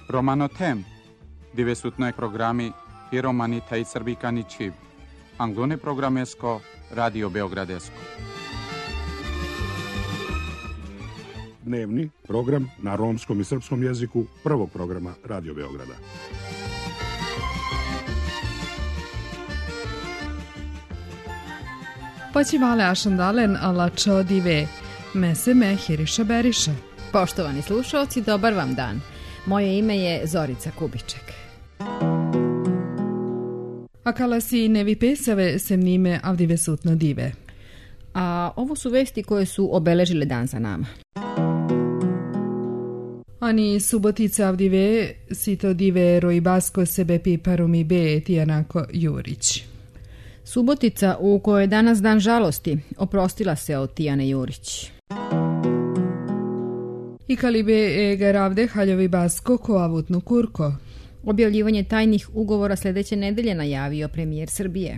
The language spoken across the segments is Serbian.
Romanotem, divesutnoj programi i romani taj srbikani čib. Anglone programesko, Radio Beogradesko. Dnevni program na romskom i srpskom jeziku prvog programa Radio Beograda. Počivale ašandalen ala čo dive, mese me hiriša beriša. Poštovani slušalci, dobar vam dan. Moje ime je Zorica Kubiček. A kala si nevi pesave se nime avdive sutno dive. A ovo su vesti koje su obeležile dan za nama. Ani subotica avdive sito dive rojbasko sebe piparumi be Tijanako Jurić. Subotica u kojoj je danas dan žalosti oprostila se od Tijane Jurić. I kalibe garavde haljovi basko ko avutnu kurko. Objavljivanje tajnih ugovora sljedeće nedelje najavio premijer Srbije.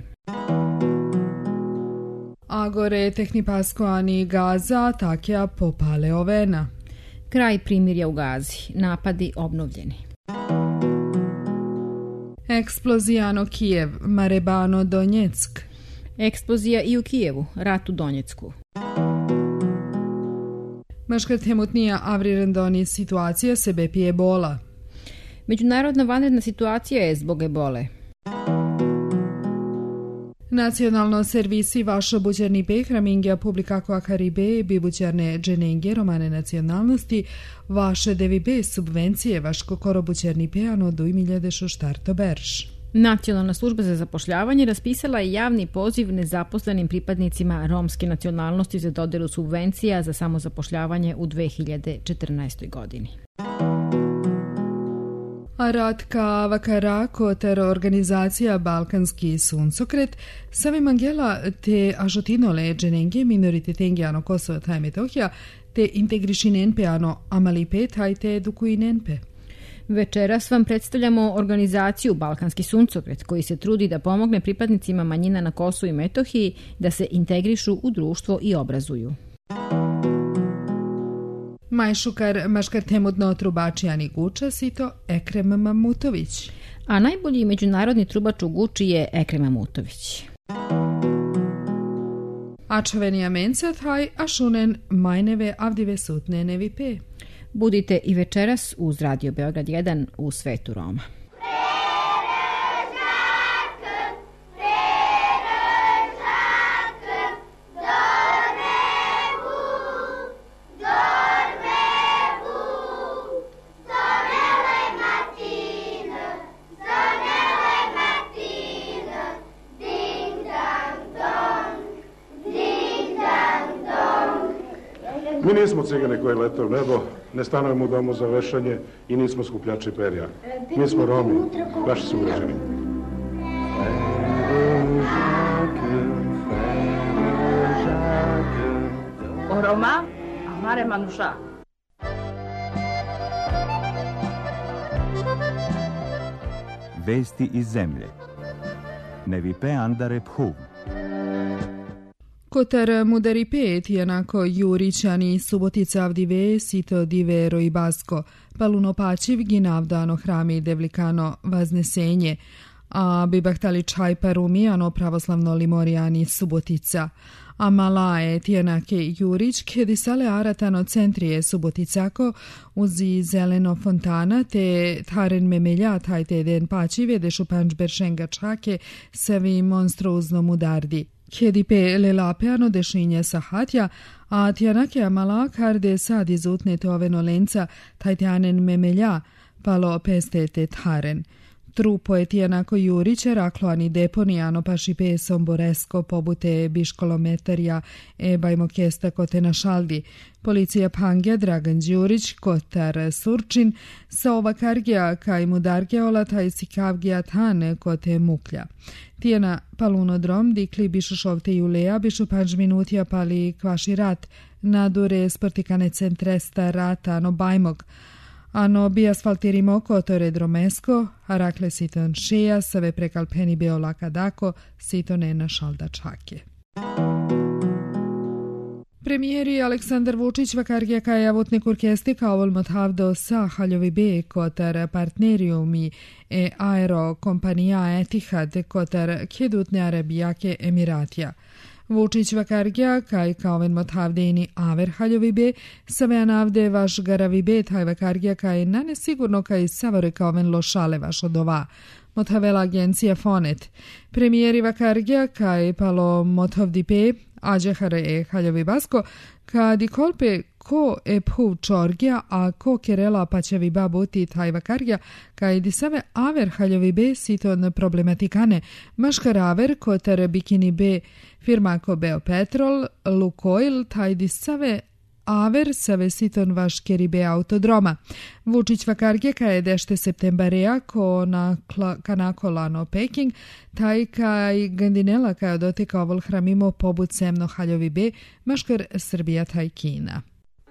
Agore tehni pasko ani Gaza takja popale ovena. Kraj primirja u Gazi, napadi obnovljeni. Eksplozijano Kijev, Marebano Donjeck. Eksplozija i u Kijevu, rat u Donjecku. Maškrat hemutnija avrirendoni situacija sebe pije ebola. Međunarodna vanredna situacija je zbog ebole. Nacionalno servisi vašo buđerni behramingja publikako akaribe bi buđerne dženenge romane nacionalnosti vaše devibe subvencije vaško koro buđerni peano do imiljadešo štarto berž. Nacionalna služba za zapošljavanje raspisala je javni poziv nezaposlenim pripadnicima romske nacionalnosti za dodelu subvencija za samozapošljavanje u 2014. godini. A Ratka Vakarako ter organizacija Balkanski suncokret savim angela te ažotinole dženenge minoritetengiano Kosovo taj Metohija te integrišinenpe ano amalipe taj te edukuinenpe. Večeras vam predstavljamo organizaciju Balkanski suncokret koji se trudi da pomogne pripadnicima manjina na Kosovu i Metohiji da se integrišu u društvo i obrazuju. Majšukar maškar temudno trubačijani Guča sito Ekrem Mamutović. A najbolji međunarodni trubač u Guči je Ekrem Mamutović. Ačavenija mencat haj ašunen majneve avdive sutne nevipe. Budite i večeras uz Radio Beograd 1 u svetu Roma. Mi nismo cigane koji lete u nebo, ne stanujemo u domu za vešanje i nismo skupljači perja. Mi smo Romi, vaši sugrađani. Oroma, amare manuša. Vesti iz zemlje. Nevipe andare phum. Kotar mudaripe Tijanako Jurićani subotica avdive sito dive rojbasko, paluno pačiv ginavdano hrami devlikano vaznesenje, a bibahtali čaj parumijano pravoslavno limorijani subotica. A malae Tijanake Jurić kedisale aratano centrije suboticako uzi zeleno fontana te tharen memelja tajte den pačive dešu panč beršenga čake savi monstruozno mudardi. Kjedipe lelapeano dešinje sahatja, a Tijanake amala karde sad izutne toveno lenca tajtanen memelja, palo pestete tharen. Trupo je Tijanako Juriće rakloani deponijano pašipe somboresko pobute biškolometarja bajmo kesta kote na šaldi. Policija Pangja Dragan Đurić kotar Surčin sa ova kargija kaj mudargeola taj sikavgija tane kote muklja. Tijena palunodrom dikli bišušovte Juleja bišu 5 minutija pali kvaši rat nadure sportikane centresta rata no bajmog. Ano bi asfaltirimo kotore dromesko, a rakle siton šeja, save prekalpeni beolaka dako, sitone na šalda čake. Premijeri Aleksandar Vučić vakargia kajavutnik orkestika ovolmot havdo sa haljovi be kotar partneriumi e aero kompanija Etihad kotar Kjedutne Arabijake Emiratija. Vučić vakargia kaj kaovenmot havdeni aver haljovi be save navde vaš garavi be taj vakargia kaj nane sigurno kaj savore kaoven lošale vaš odova. Mothavela agencija Fonet. Premijeri vakargia kaj palo mothavdi pe Ađehare e haljovi basko, kad i kolpe ko e phu čorgja, a ko kerela pačevi babuti taj vakarja, kad i save aver haljovi be siton problematikane, maškar aver kotar bikini be firma ko Beopetrol, Lukoil, taj di save aver save siton vaš keribe autodroma. Vučić vakarge kaj dešte septembarea ko na kanakolano Peking, taj kaj gandinela kaj dotika ovol hramimo pobud semno haljovi be, maškar Srbija taj Kina.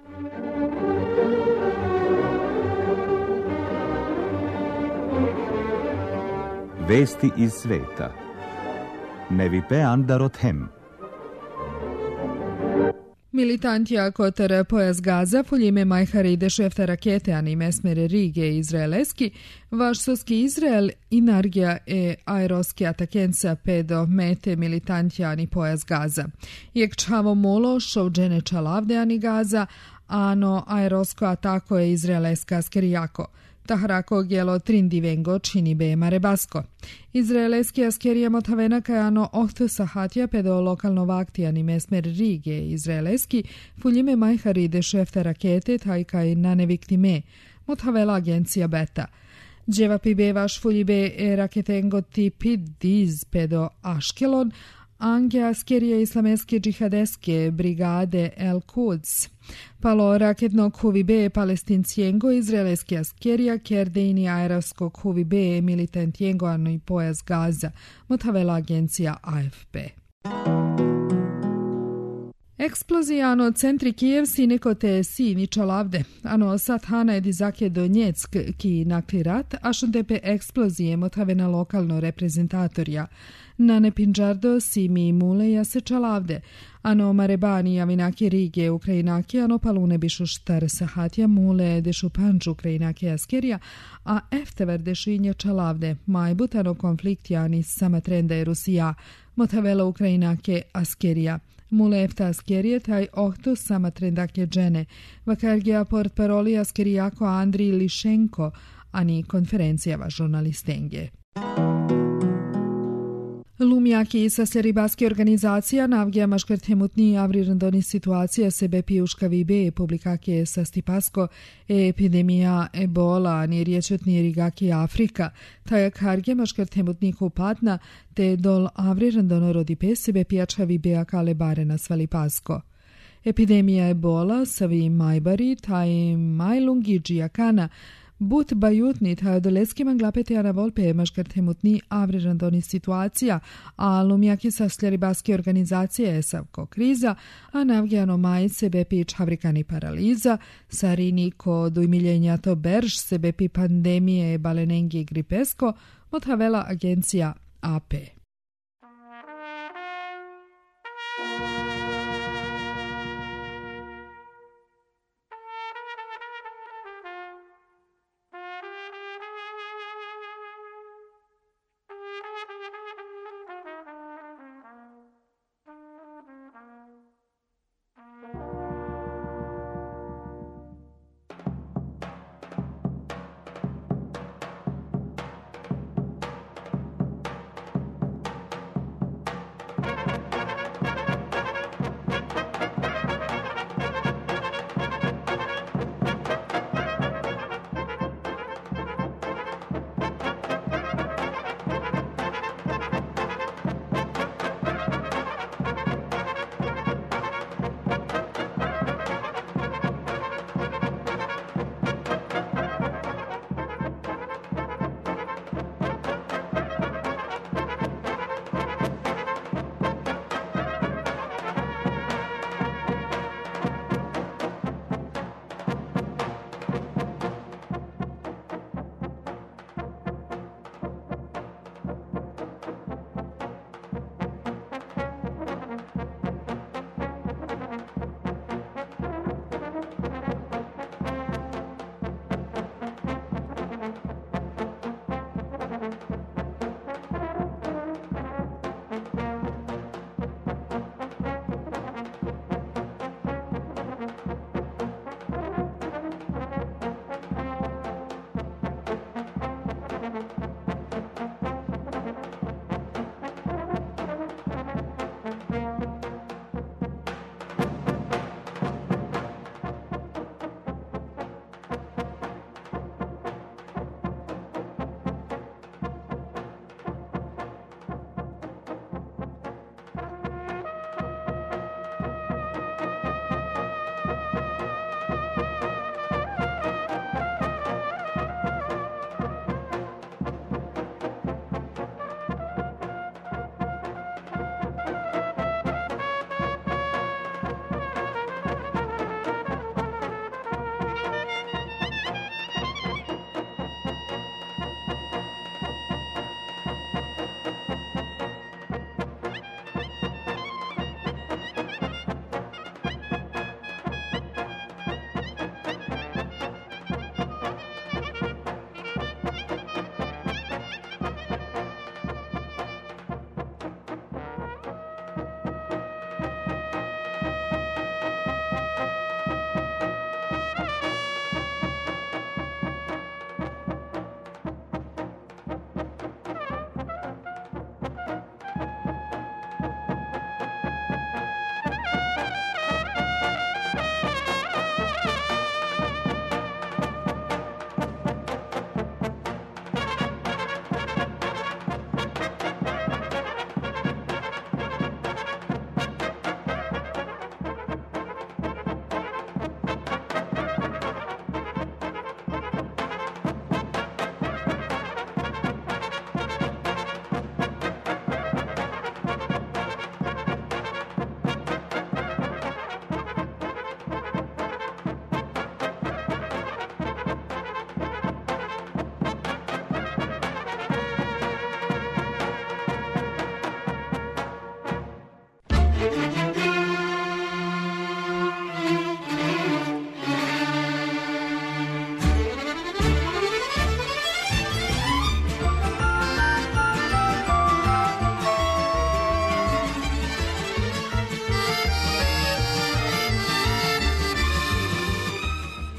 Vesti iz sveta. Nevipe Andarot Hem. Militantija kotar pojas Gaza fuljime majhari dešefta rakete ani mesmere Rige izraeleski, vašsoski Izrael inargija e aeroski atakenca pedo mete militantija ani pojas Gaza. Jek čavo molo šovđene čalavde ani Gaza, ano aerosko atako je izraeleska askerijako. Taharako gelo trindivengo čini be marebasko. Izraeleski askerija motavena kajano ohto sahatja pedo lokalno vaktijani mesmer Rige izraeleski fuljime majhari dešefta rakete taj kaj nane viktime. Motavela agencija Beta. Dževa pibe vaš fuljibe e raketengo tipi diz pedo Aškelon, ange askerija islameske džihadeske brigade El Quds. Palo raketnog huvibe palestincijengo izraelski askerija kerdeini aerovskog huvibe militantjengo anoj pojas Gaza, motavela agencija AFP. Eksplozija centri Kijev sineko te sini čalavde, ano sat hana edizake Donjeck ki nakli rat, a šontepe eksplozije motave na lokalno reprezentatorja. Na nepinđardo simi muleja se čalavde, ano marebani javinaki Rige Ukrajinaki, ano palune bišu štar sahatja mule dešu panču Ukrajinaki askerija, a eftever dešinje čalavde, majbutano konfliktjani sama trenda je Rusija, motavela Ukrajinake askerija. Mule efta askerije taj ohto sama trendake džene, vakargija port paroli askerijako Andrij Lišenko, ani konferencijava žurnalistenge. Lumjaki sa sleribaske organizacija navgija maškar temutni avri randoni situacija sebe pijuška vibe publikake sa stipasko epidemija ebola ni riječetni rigaki Afrika, tajak harge maškar temutni kupatna te dol avri randono rodipe sebe pijačka vibe kale bare na svalipasko. Epidemija ebola savi majbari taj majlungi džijakana But bajutni taj doleski manglapete ana volpe maškar temutni avri randoni situacija, a lumjaki sa sleribaske organizacije esavko kriza, a navgjano maj sebe pič havrikani paraliza, sarini ko dujmiljenja to berž sebe pi pandemije balenengi gripesko, motavela agencija AP.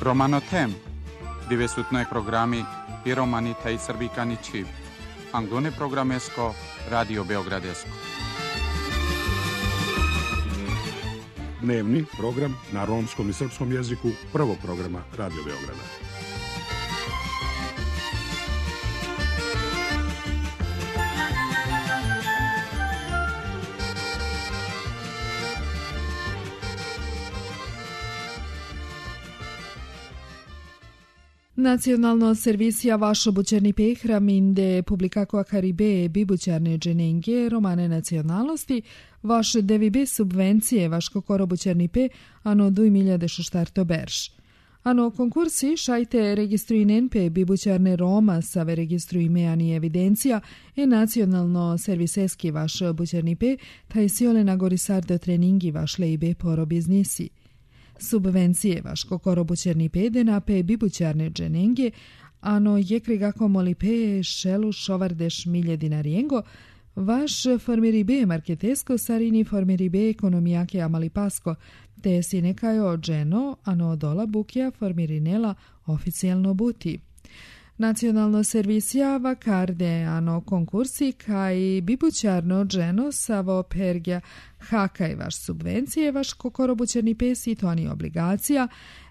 Romano tem, dove sutnoj programi i romani taj srbikani čib. Anglone programesko, Radio Beogradesko. Dnevni program na romskom i srpskom jeziku prvog programa Radio Beograda. Nacionalno servisija vašo bučerni pehra minde publikako Karibe bibučarne dženenge romane nacionalnosti vaše devibe subvencije vaško koro bučerni pe ano 2016 berš. Ano konkursi šajte registruinen pe bibučarne Roma save registruime ani evidencija e nacionalno serviseski vaš bučerni pe taj siole na gorisardo treningi vaš leibe poro biznisi. Subvencije vaško korobučerni pede na pe bibučarne dženenge, ano jekrigako moli pe šelu šovardeš milje dinarijengo, vaš formiribe marketesko sarini formiribe ekonomijake amalipasko, te si nekajo dženo, ano dola bukja formirinela oficijalno buti. Nacionalno servisija vakarde ano konkursi kaj bibučarno dženo savo pergja hakaj vaš subvencije vaš kokorobučerni pesi to ani obligacija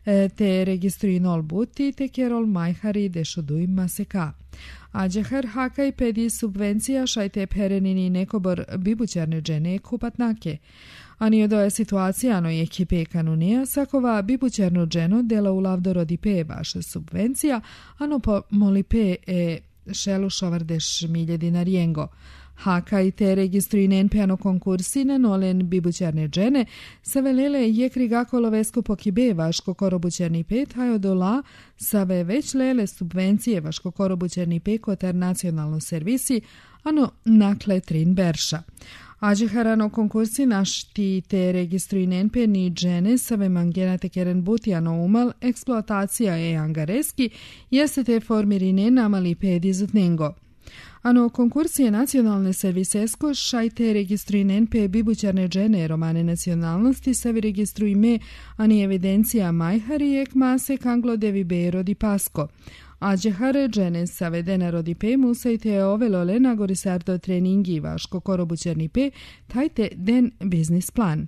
te registruinol buti te kerol majhari dešoduj maseka. Ađehar hakaj pedi subvencija šajte perenini nekobor bibučarne džene kupatnake. Ani odo je situacija no je kipe kanunija sakova bibučarno dženo dela u lavdoro di pe vaša subvencija, ano po moli pe šelu šovardeš milje dinarijengo. Hakaj te registruinen peano konkursi na nolen bibučarne džene savelele jekrigako lovesko pokibe vaško korobučarni pe tajo dola save već lele subvencije vaško korobučarni pe kotar nacionalno servisi, ano nakle trin berša. Ađeharano konkursi našti te registruinen pe ni džene save mangenate keren butijano umal eksploatacija e angareski jeste te formirine namali pe dizutnengo. Ano konkursije nacionalne servisesko šajte registruinen pe bibučarne džene romane nacionalnosti savi registruime ani evidencija majhari ek mase kanglo devibe rodi pasko. Ađehare džene savedena rodi pe musajte ovelole na gorisardo treningi vaško korobučerni pe tajte den biznis plan.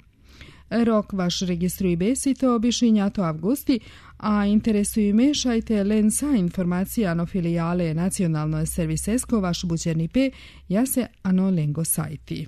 Rok vaš registruj besito obišinjato avgusti, a interesuju me šajte len sa informacija ano filijale nacionalno servisesko vaš bučerni pe jase ano lengo sajti.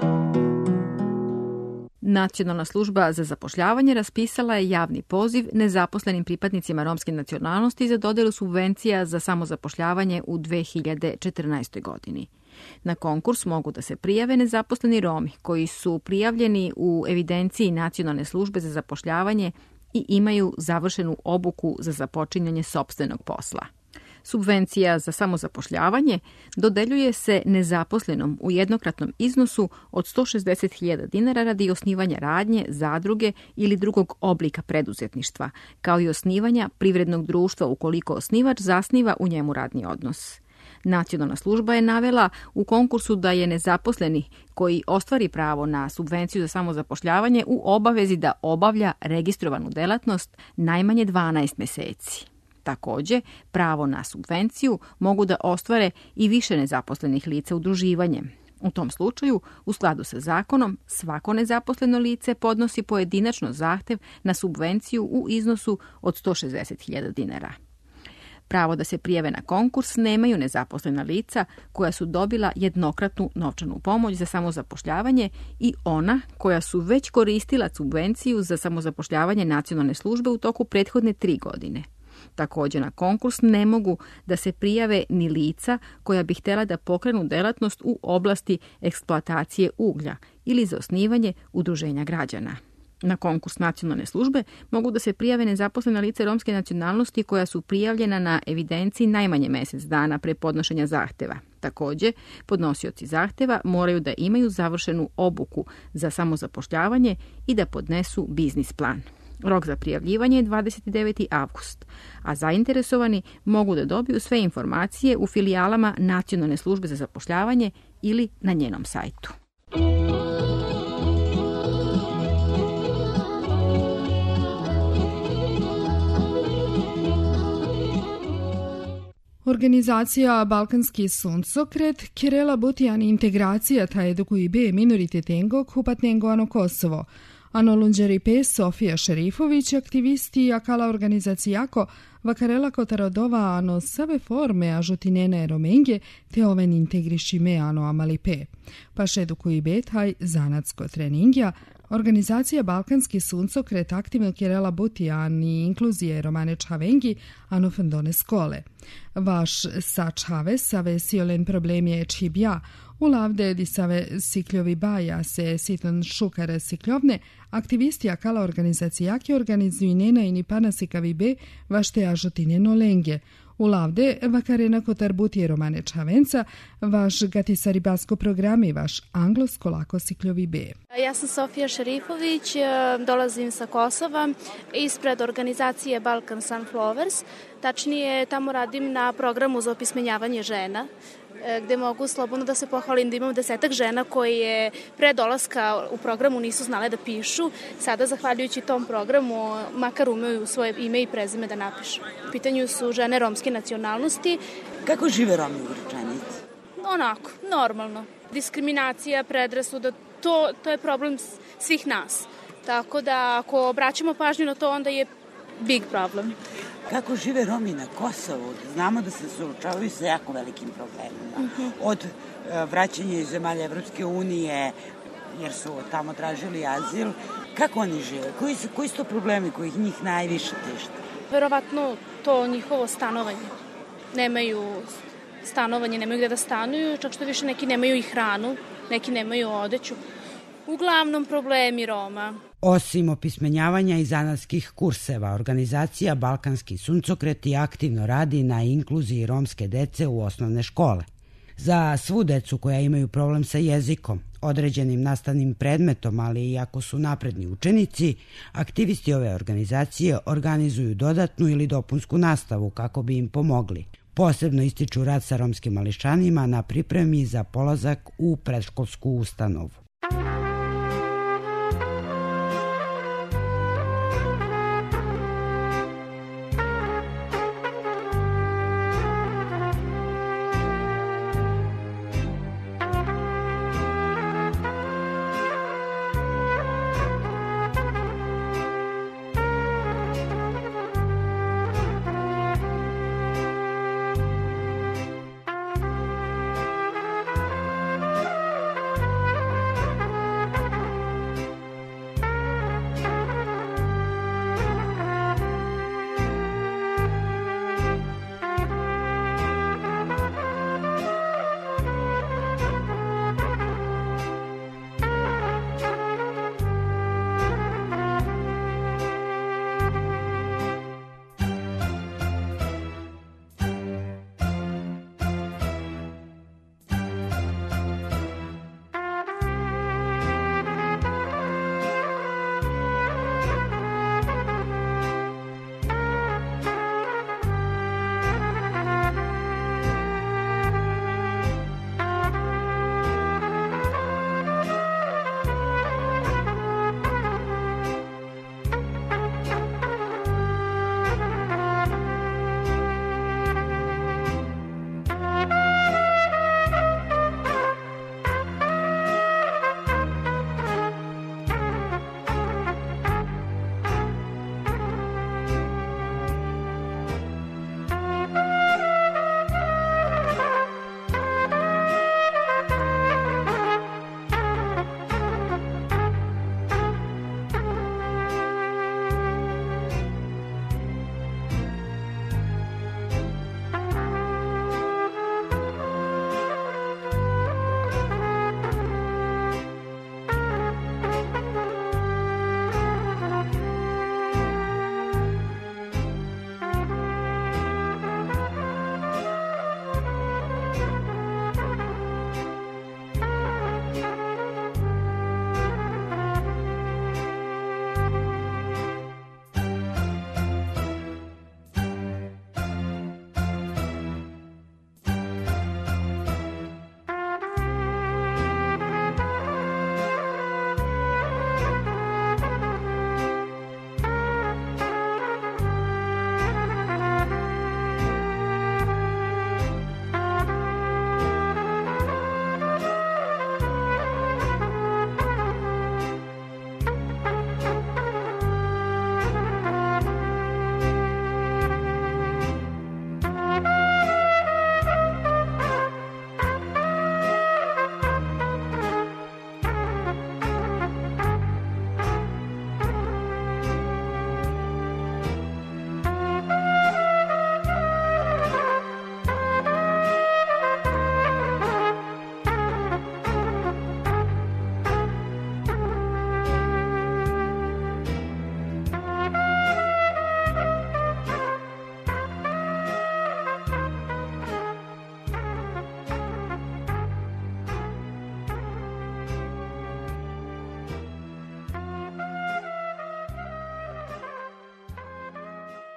Nacionalna služba za zapošljavanje raspisala je javni poziv nezaposlenim pripadnicima romske nacionalnosti za dodelu subvencija za samozapošljavanje u 2014. godini. Na konkurs mogu da se prijave nezaposleni Romi koji su prijavljeni u evidenciji Nacionalne službe za zapošljavanje i imaju završenu obuku za započinjanje sopstvenog posla. Subvencija za samozapošljavanje dodeljuje se nezaposlenom u jednokratnom iznosu od 160.000 dinara radi osnivanja radnje, zadruge ili drugog oblika preduzetništva, kao i osnivanja privrednog društva ukoliko osnivač zasniva u njemu radni odnos. Nacionalna služba je navela u konkursu da je nezaposleni koji ostvari pravo na subvenciju za samozapošljavanje u obavezi da obavlja registrovanu delatnost najmanje 12 meseci. Također, pravo na subvenciju mogu da ostvare i više nezaposlenih lica udruživanjem. U tom slučaju, u skladu sa zakonom, svako nezaposleno lice podnosi pojedinačno zahtev na subvenciju u iznosu od 160.000 dinara. Pravo da se prijave na konkurs nemaju nezaposlena lica koja su dobila jednokratnu novčanu pomoć za samozapošljavanje i ona koja su već koristila subvenciju za samozapošljavanje nacionalne službe u toku prethodne 3 godine. Također na konkurs ne mogu da se prijave ni lica koja bi htjela da pokrenu delatnost u oblasti eksploatacije uglja ili za osnivanje udruženja građana. Na konkurs nacionalne službe mogu da se prijave nezaposlena lica romske nacionalnosti koja su prijavljena na evidenciji najmanje mjesec dana pre podnošenja zahteva. Također, podnosioci zahteva moraju da imaju završenu obuku za samozapošljavanje i da podnesu biznis plan. Rok za prijavljivanje je 29. avgust, a zainteresovani mogu da dobiju sve informacije u filijalama Nacionalne službe za zapošljavanje ili na njenom sajtu. Organizacija Balkanski suncokret kerela butian integracija ta edukuibe minorititengo kupatnengoano Kosovo. Ano Lunđeripe Sofija Šerifović, aktivisti akala organizacijako vakarela kotarodova ano save forme ažutinene romenge te oven integrišime ano amalipe. Paš edukuibe taj zanatsko treningja, organizacija Balkanski suncokret aktivno kerela butian i inkluzije romane čavengi ano fendone skole. Vaš sa čave save siolen problem je čibja, u lavde di save sikljovi baja se siton šukare sikljovne, aktivisti akala organizacijaki organizuju nena i nipana sikavibe vašte ažotine nolenge. U lavde vakarena kotar butije romane čavenca, vaš gatisari basko programi, vaš anglosko lako sikljovi be. Ja sam Sofija Šerifović, dolazim sa Kosova ispred organizacije Balkan Sunflowers. Tačnije, tamo radim na programu za opismenjavanje žena, gde mogu slobodno da se pohvalim da imam 10 žena koje pre dolaska u programu nisu znale da pišu. Sada, zahvaljujući tom programu, makar umeju svoje ime i prezime da napišu. U pitanju su žene romske nacionalnosti. Kako žive Romi u Gračanici? Onako, normalno. Diskriminacija, predrasuda, to je problem svih nas. Tako da, ako obraćamo pažnju na to, onda je big problem. Kako žive Romi na Kosovu? Znamo da se suočavaju sa jako velikim problemima. Od vraćanja iz zemalja Evropske unije, jer su tamo tražili azil. Kako oni žive? Koji su to problemi koji njih najviše tište? Verovatno to njihovo stanovanje. Nemaju stanovanje, nemaju gde da stanuju, čak što više neki nemaju i hranu, neki nemaju odeću. Uglavnom problemi Roma. Osim opismenjavanja i zanatskih kurseva, organizacija Balkanski suncokret i aktivno radi na inkluziji romske dece u osnovne škole. Za svu decu koja imaju problem sa jezikom, određenim nastavnim predmetom, ali i ako su napredni učenici, aktivisti ove organizacije organizuju dodatnu ili dopunsku nastavu kako bi im pomogli. Posebno ističu rad sa romskim mališanima na pripremi za polazak u predškolsku ustanovu.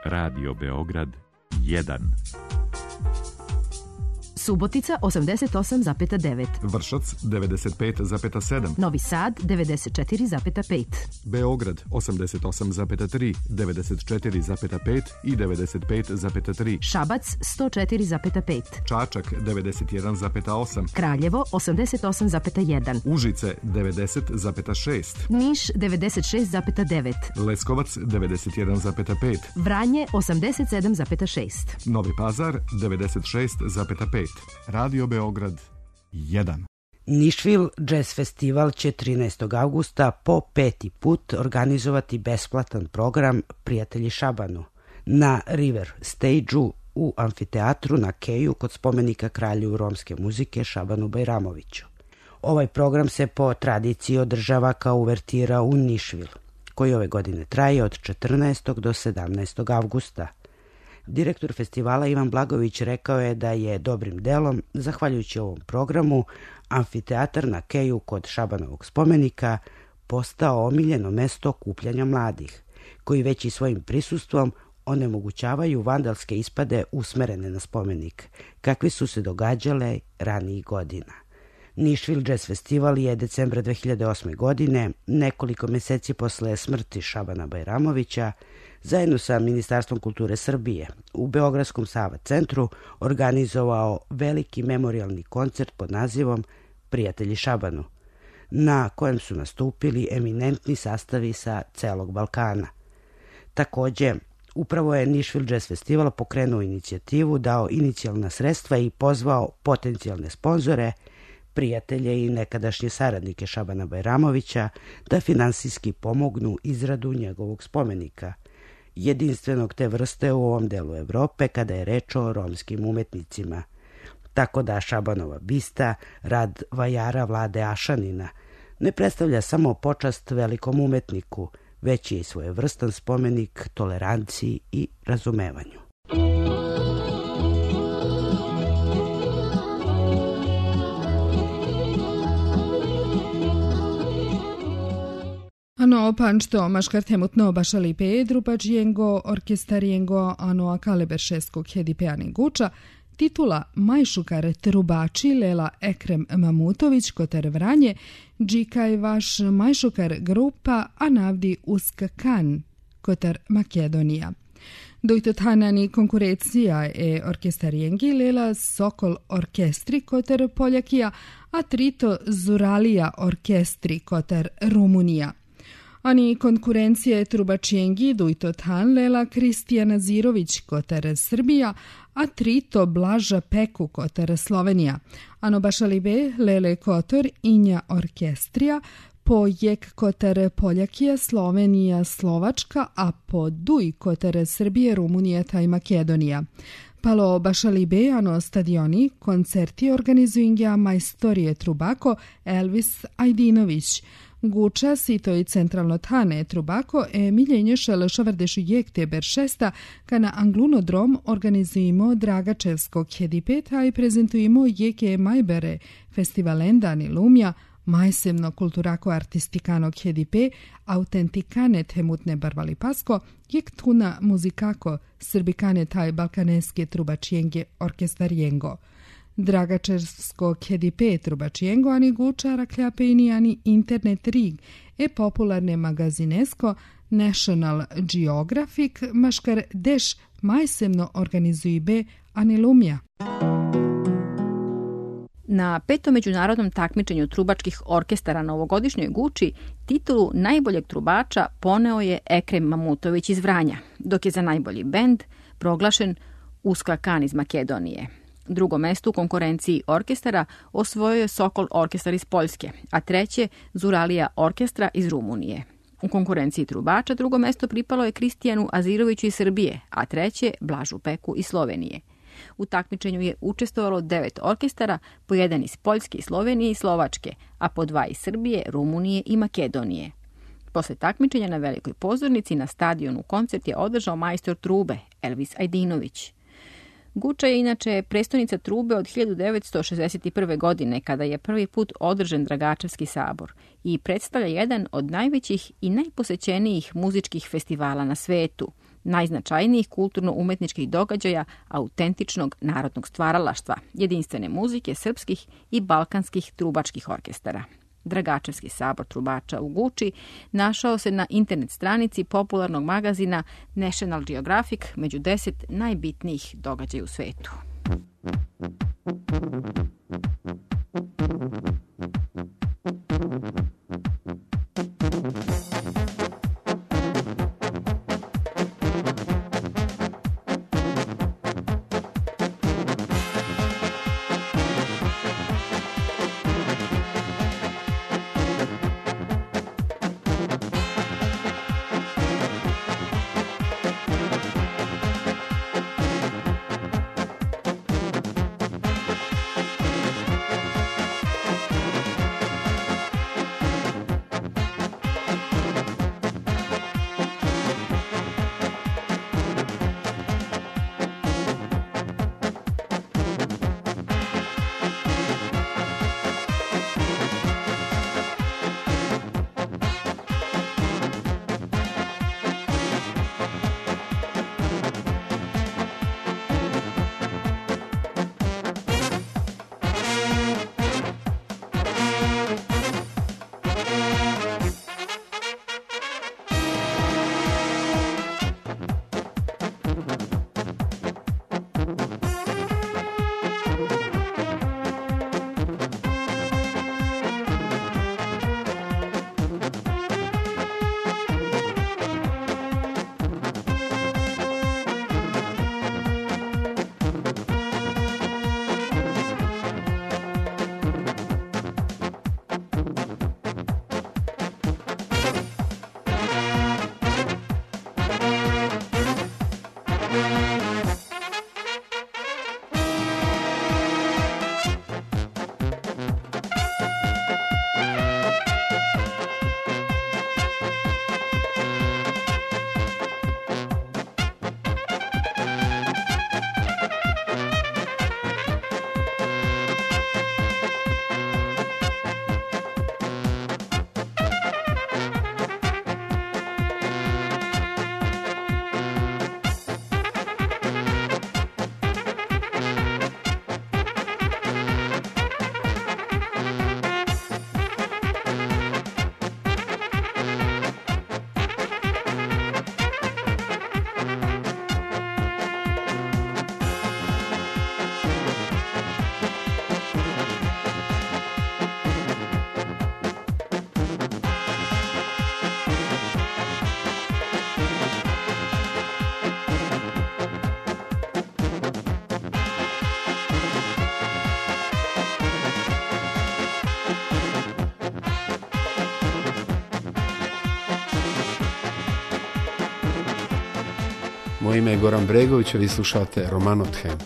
Radio Beograd 1. Subotica 88,9. Vršac 95,7. Novi Sad 94,5. Beograd 88,3, 94,5 i 95,3. Šabac 104,5. Čačak 91,8. Kraljevo 88,1. Užice 90,6. Niš 96,9. Leskovac 91,5. Vranje 87,6. Novi Pazar 96,5. Radio Beograd 1. Nišvil Jazz Festival će 13. augusta po 5. put organizovati besplatan program Prijatelji Šabanu na River Stage-u u amfiteatru na Keju kod spomenika kralju romske muzike Šabanu Bajramoviću. Ovaj program se po tradiciji održava kao uvertira u Nišvil, koji ove godine traje od 14. do 17. avgusta. Direktor festivala Ivan Blagović rekao je da je dobrim delom, zahvaljujući ovom programu, amfiteatar na Keju kod Šabanovog spomenika postao omiljeno mesto okupljanja mladih, koji već i svojim prisustvom onemogućavaju vandalske ispade usmerene na spomenik, kakvi su se događale ranijih godina. Nišvil Jazz Festival je decembra 2008. godine, nekoliko meseci posle smrti Šabana Bajramovića, zajedno sa Ministarstvom kulture Srbije u Beogradskom Sava centru organizovao veliki memorijalni koncert pod nazivom Prijatelji Šabanu, na kojem su nastupili eminentni sastavi sa celog Balkana. Takođe, upravo je Nišvil Jazz Festival pokrenuo inicijativu, dao inicijalna sredstva i pozvao potencijalne sponzore, prijatelje i nekadašnje saradnike Šabana Bajramovića da finansijski pomognu izradu njegovog spomenika, jedinstvenog te vrste u ovom delu Evrope kada je reč o romskim umetnicima. Tako da Šabanova bista, rad vajara Vlade Ašanina, ne predstavlja samo počast velikom umetniku, već je i svojevrstan spomenik toleranciji i razumevanju. Ano pančto maškartemutno bašali Pedru pačijengo orkestarijengo ano akaleberšeskog hedipeani guča, titula Majšukar Trubači Lela Ekrem Mamutović kotar Vranje, džikaj vaš Majšukar grupa Anavdi Uskakan kotar Makedonija. Dojtothanani konkurencija je orkestarijengi Lela Sokol orkestri kotar Poljakija, a trito Zuralija orkestri kotar Rumunija. Ani konkurencije Trubačijengi Dujtothan Lela Kristijana Zirović kotar Srbija, a trito Blaža Peku kotar Slovenija. Ano bašalibe Lele kotor Inja orkestrija, po Jek kotar Poljakija, Slovenija, Slovačka, a po Duj kotar Srbije, Rumunija taj Makedonija. Palo bašalibe ano stadioni koncerti organizuingja majstorije Trubako Elvis Ajdinović. Guča sito i centralno tane Trubako miljenje šavardeš jekteber 6, ka na Anglunodrom organizujemo Dragačevskog hedipeta i prezentujemo jeke majbere festivalendani Lumja, majsemno kulturako artistikano hedipe, autentikane temutne barvali pasko, jek tuna muzikako srbikane taj balkaneske trubačijenge orkestarijengo. Dragačevsko hedipe trubačijengo ani guča rakljapejni ani internet rig popularne magazinesko National Geographic maškar deš majsemno organizujbe ani Lumja. Na 5. međunarodnom takmičenju trubačkih orkestara na ovogodišnjoj Guči titulu najboljeg trubača poneo je Ekrem Mamutović iz Vranja, dok je za najbolji bend proglašen Uskakan iz Makedonije. Drugo mesto u konkurenciji orkestara osvojio je Sokol orkestar iz Poljske, a treće Zuralija orkestra iz Rumunije. U konkurenciji trubača drugo mesto pripalo je Kristijanu Aziroviću iz Srbije, a treće Blažu Peku iz Slovenije. U takmičenju je učestvovalo 9 orkestara, po jedan iz Poljske, Slovenije i Slovačke, a po 2 iz Srbije, Rumunije i Makedonije. Posle takmičenja na velikoj pozornici na stadionu koncert je održao majstor trube Elvis Ajdinović. Guča je inače prestonica trube od 1961. godine, kada je prvi put održan Dragačevski sabor i predstavlja jedan od najvećih i najposećenijih muzičkih festivala na svetu, najznačajnijih kulturno-umetničkih događaja autentičnog narodnog stvaralaštva, jedinstvene muzike srpskih i balkanskih trubačkih orkestara. Dragačevski sabor trubača u Guči našao se na internet stranici popularnog magazina National Geographic među 10 najbitnijih događaja u svetu. Moje ime je Goran Bregović, a vi slušate Roman Othem.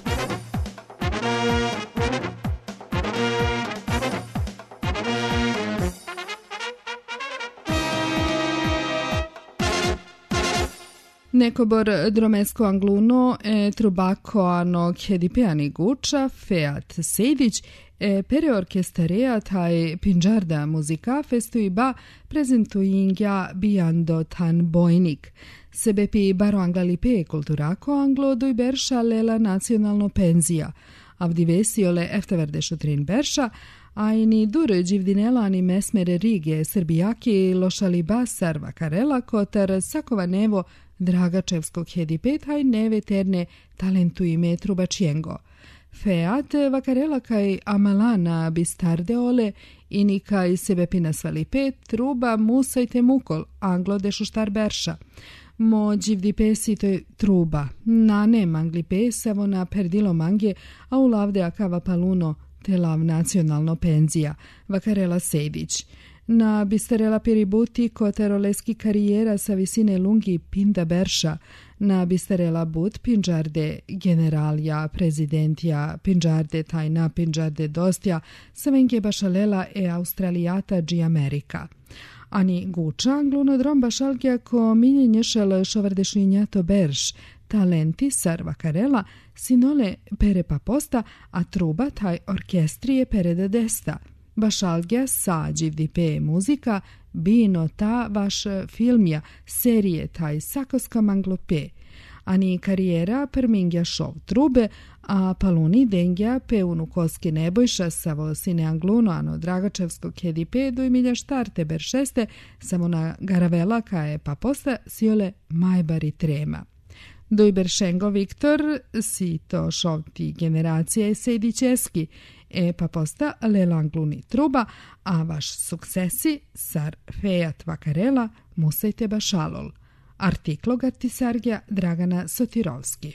Nekobor dromesko angluno trubako ano kedipeani guča Feat Sejdić pere orkestarea taj pinjarda muzika festuiba prezentuingja biando tan bojnik. Sebepi baro anglalipe kulturako anglo doj bersha lela nacionalno penzija. Avdivesiole efteverdešu trin bersha, aini dur đivdinelani mesmere Rige Srbijaki lošali ba serva karela kotar sakova nevo Dragačevskog hedipetaj neve terne talentu ime trubačiengo. Feat vakarela kaj amalana bistardeole ini kaj sebepina svalipe truba musajte mukol anglo dešuštar berša. Mo đivdipe sito truba, nane manglipe savona perdilo mange, a ulavde akava paluno telav nacionalno penzija, vakarela Sejdić. Na bistarela piributi kotaroleski karijera sa visine lungi pinda berša, na bistarela but pinđarde generalja, prezidentja, pinđarde tajna, pinđarde dostja, savenke bašalela e australijata dži Amerika. Ani guča angluno drom bašalgja ko miljenješel šovardešinjato berš, talenti sarva karela, sinole pere paposta, a truba taj orkestrije pereda desta. Bašalgja sa đivdipe muzika, bino ta vaš filmja, serije taj sakoska manglope. ani karijera per mingia šov trube, a paluni dengja pe unukoski nebojša savo sine angluno ano Dragačevskog hedipedu i milja štarte ber šeste, samo na garavela kae pa posta siole majbari trema. Dojber Šengo Viktor si to šovti generacije sedi česki, pa posta lelangluni truba, a vaš suksesi sar fejat vakarela musajte bašalol. Artiklo Gartisargija Dragana Sotirovski.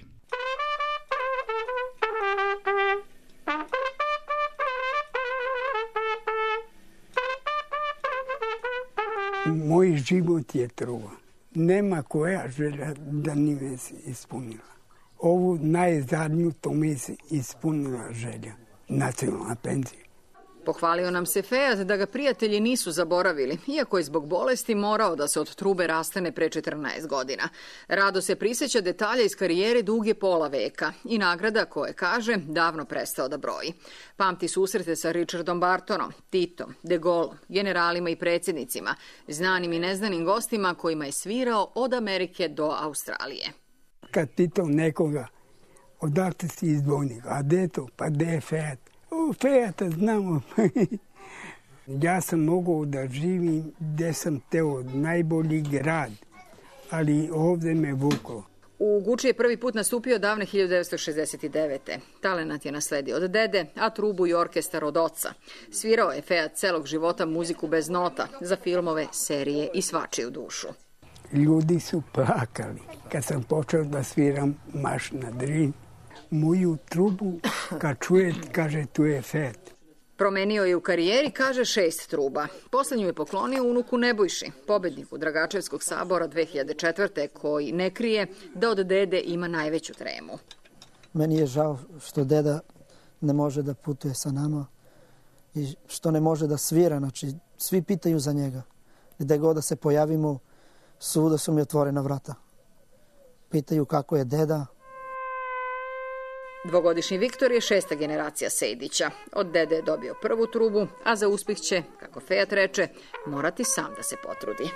Moj život je truba. Nema koja želja da nije ispunila. Ovu najzadnju to mi se ispunila želja. Nacionalna penzija. Pohvalio nam se Fejat da ga prijatelji nisu zaboravili, iako je zbog bolesti morao da se od trube rastane pre 14 godina. Rado se prisjeća detalja iz karijere duge pola veka i nagrada koje, kaže, davno prestao da broji. Pamti susrete sa Richardom Bartonom, Titom, De Gaulleom, generalima i predsjednicima, znanim i neznanim gostima kojima je svirao od Amerike do Australije. Kad pitam nekoga, odakle si izbornik, a gde to, pa gde je Fejat? Fejata znamo. Ja sam mogao da živim gde sam teo, najbolji grad, ali ovde me vuklo. U Guči je prvi put nastupio davne 1969. Talenat je nasledio od dede, a trubu i orkestar od oca. Svirao je Fejat celog života muziku bez nota za filmove, serije i svačiju dušu. Ljudi su plakali kad sam počeo da sviram Marš na Drin. Moju trubu, kad čuje, kaže, tu je Fejat. Promenio je u karijeri, kaže, 6 truba. Poslednju je poklonio unuku Nebojši, pobedniku Dragačevskog sabora 2004. koji ne krije da od dede ima najveću tremu. Meni je žao što deda ne može da putuje sa nama i što ne može da svira. Znači, svi pitaju za njega. Gde god da se pojavimo, svuda su mi otvorena vrata. Pitaju kako je deda. Dvogodišnji Viktor je 6. generacija Sejdića. Od dede je dobio prvu trubu, a za uspeh će, kako Fejat reče, morati sam da se potrudi.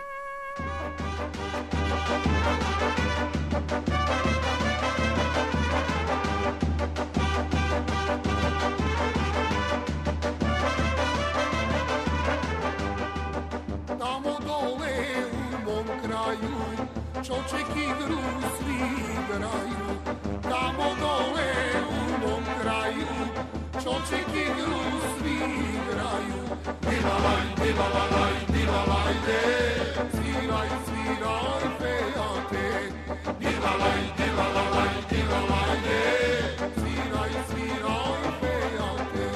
Tamo dole u mom kraju, čoček igru svi igraju. Tamo dole u mom kraju, čoček igru svi igraju. Dilalaj, dilalaj, dilalajde, sviraj, sviraj, Fejate. Dilalaj, dilalaj, dilalajde, sviraj, sviraj, Fejate.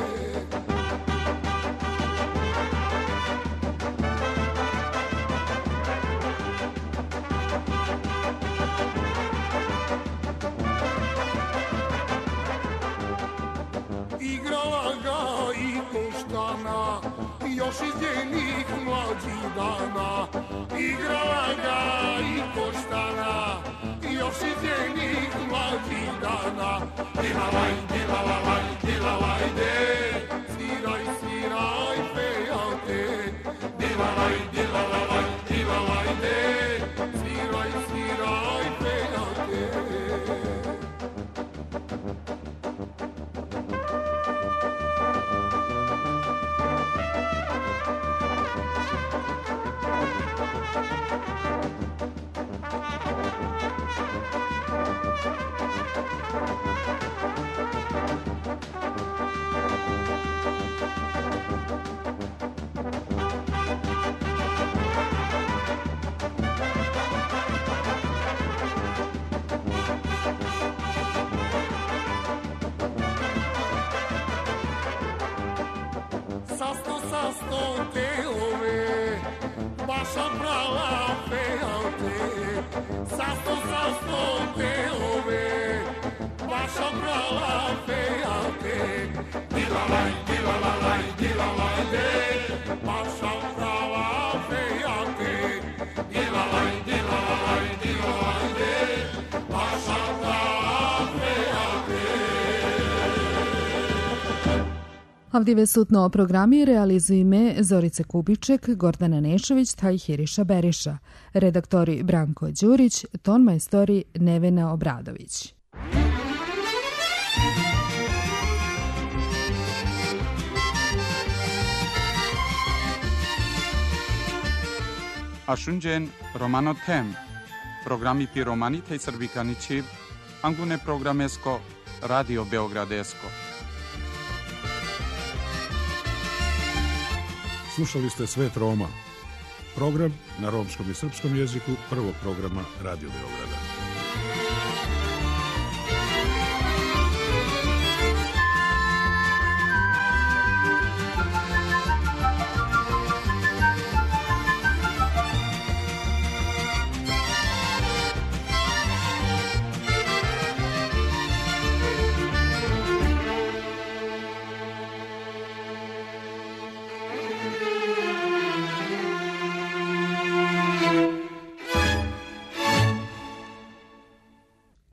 Igrala ga i Koštana, još iz njenih mlađih dana. Igrala ga i Koštana, još iz njenih mlađih dana. Dilalaj, dilalaj, dilalajde, sviraj, sviraj, Fejate. Dilalaj, dilalaj, dilalajde, sviraj, sviraj, Fejate. Avdive sutno programi realizujeme Zorice Kubiček, Gordana Nešović, taj Hiriša Beriša. Redaktori Branko Đurić, ton majstori Nevena Obradović. Ashunjen Romano Tem, programi piromani tej srbikani čib, angune programesko, Radio Beogradesko. Slušali ste Svet Roma, program na romskom i srpskom jeziku prvog programa Radio Beograda.